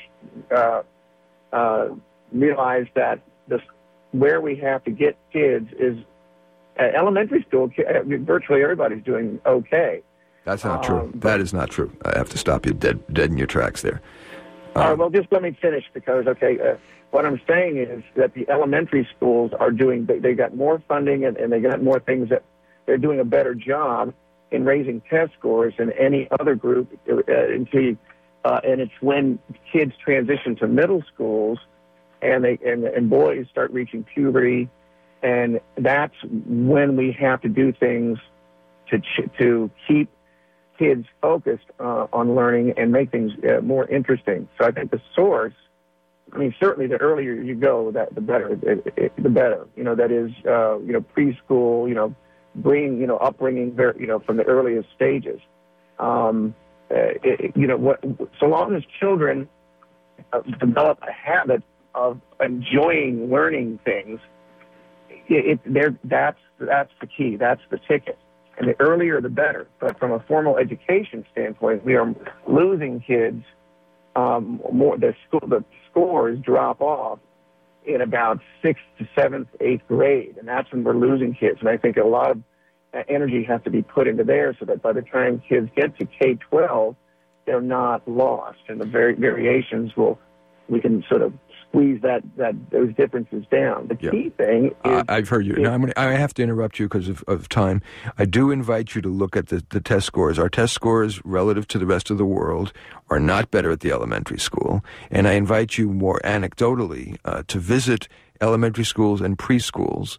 realize that where we have to get kids is at elementary school. Virtually everybody's doing okay. That's not true. That is not true. I have to stop you dead in your tracks there. All right, well, just let me finish because, what I'm saying is that the elementary schools are they got more funding and they got more things that they're doing a better job in raising test scores than any other group. And it's when kids transition to middle schools and boys start reaching puberty, and that's when we have to do things to keep kids focused on learning and make things more interesting. So I think the source, certainly the earlier you go, the better. The better. That is, preschool, upbringing, from the earliest stages. So long as children develop a habit of enjoying learning things, that's the key. That's the ticket. And the earlier, the better. But from a formal education standpoint, we are losing kids more. The scores drop off in about 6th to 7th, 8th grade, and that's when we're losing kids. And I think a lot of energy has to be put into there so that by the time kids get to K-12, they're not lost. And the variations we can sort of squeeze those differences down. The key thing is... I've heard you. Now, I have to interrupt you because of time. I do invite you to look at the test scores. Our test scores relative to the rest of the world are not better at the elementary school. And I invite you more anecdotally to visit elementary schools and preschools.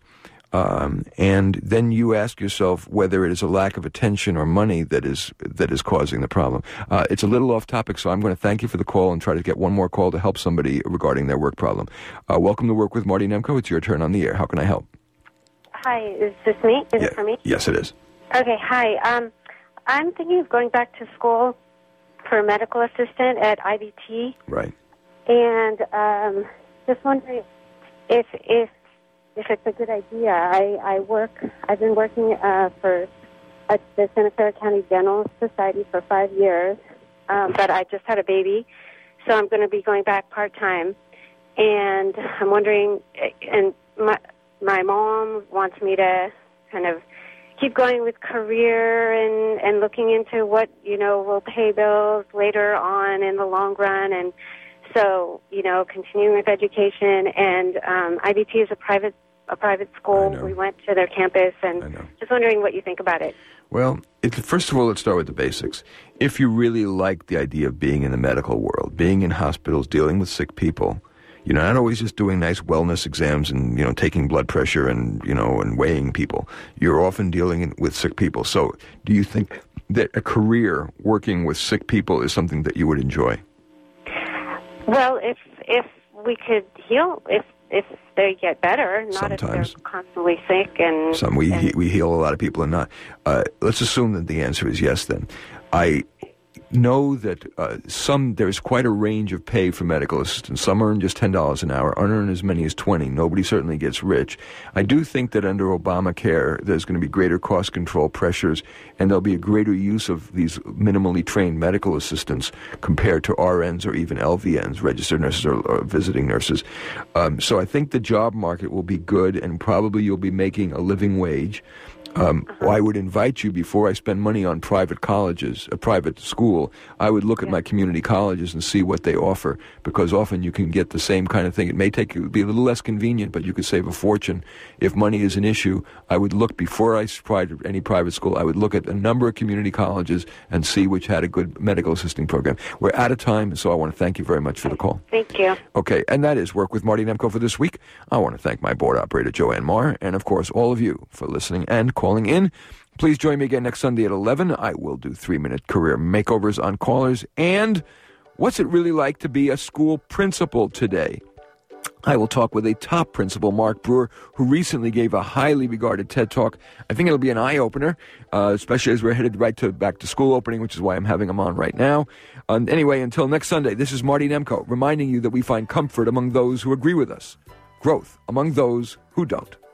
And then you ask yourself whether it is a lack of attention or money that is causing the problem. It's a little off topic, so I'm going to thank you for the call and try to get one more call to help somebody regarding their work problem. Welcome to Work with Marty Nemko. It's your turn on the air. How can I help? Hi, is this me? Is it for me? Yes, it is. Okay, hi. I'm thinking of going back to school for a medical assistant at IBT. Right. And just wondering if it's a good idea. I've been working for the Santa Clara County Dental Society for 5 years, but I just had a baby, so I'm going to be going back part-time. And I'm wondering, and my mom wants me to kind of keep going with career and looking into what, will pay bills later on in the long run. And so, continuing with education. And IBT is a private school. We went to their campus, and just wondering what you think about it. Well, first of all, let's start with the basics. If you really like the idea of being in the medical world, being in hospitals, dealing with sick people, not always just doing nice wellness exams and, taking blood pressure and, and weighing people. You're often dealing with sick people. So do you think that a career working with sick people is something that you would enjoy? Well, if we could heal, if they get better, not Sometimes. If they're constantly sick. And we heal a lot of people and not. Let's assume that the answer is yes then. I know that there's quite a range of pay for medical assistants. Some earn just $10 an hour, earn as many as $20. Nobody certainly gets rich. I do think that under Obamacare, there's going to be greater cost control pressures, and there'll be a greater use of these minimally trained medical assistants compared to RNs or even LVNs, registered nurses or visiting nurses. So I think the job market will be good, and probably you'll be making a living wage. I would invite you, before I spend money on private colleges, a private school, I would look at my community colleges and see what they offer, because often you can get the same kind of thing. It may be a little less convenient, but you could save a fortune. If money is an issue, I would look, before I tried any private school, I would look at a number of community colleges and see which had a good medical assisting program. We're out of time, so I want to thank you very much for the call. Thank you. Okay, and that is Work with Marty Nemko for this week. I want to thank my board operator, Joanne Marr, and of course all of you for listening and calling in. Please join me again next Sunday at 11. I will do 3-minute career makeovers on callers. And what's it really like to be a school principal today? I will talk with a top principal, Mark Brewer, who recently gave a highly regarded TED Talk. I think it'll be an eye-opener, especially as we're headed back to school opening, which is why I'm having him on right now. Anyway, until next Sunday, this is Marty Nemko, reminding you that we find comfort among those who agree with us, growth among those who don't.